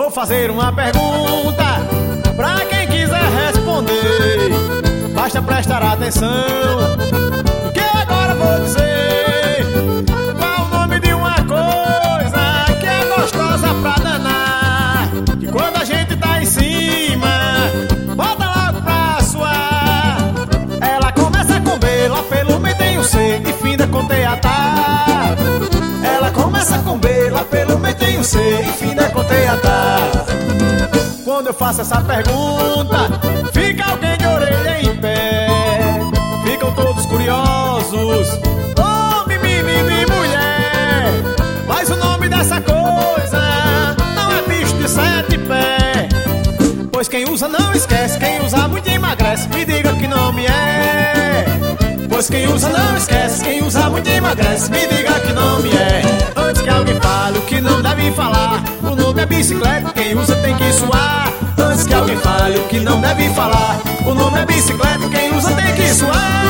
Vou fazer uma pergunta pra quem quiser responder. Basta prestar atenção no que eu agora vou dizer. Qual o nome de uma coisa que é gostosa pra danar? Que quando a gente tá em cima, bota logo pra suar. Ela começa com B, lá pelo meio tem um C e finda com T-A-T-A. Ela começa com B, lá pelo meio tem um C e finda com T-A-T-A. Quando eu faço essa pergunta, fica alguém de orelha em pé. Ficam todos curiosos, homem, menino e mulher. Mas o nome dessa coisa não é bicho de 7 pés. Pois quem usa não esquece, quem usa muito emagrece. Me diga que nome é. Pois quem usa não esquece, quem usa muito emagrece. Me diga que nome é. Antes que alguém fale o que não deve falar, o nome é bicicleta, quem usa tem que suar. Antes que alguém fale o que não deve falar, o nome é bicicleta, quem usa tem que suar.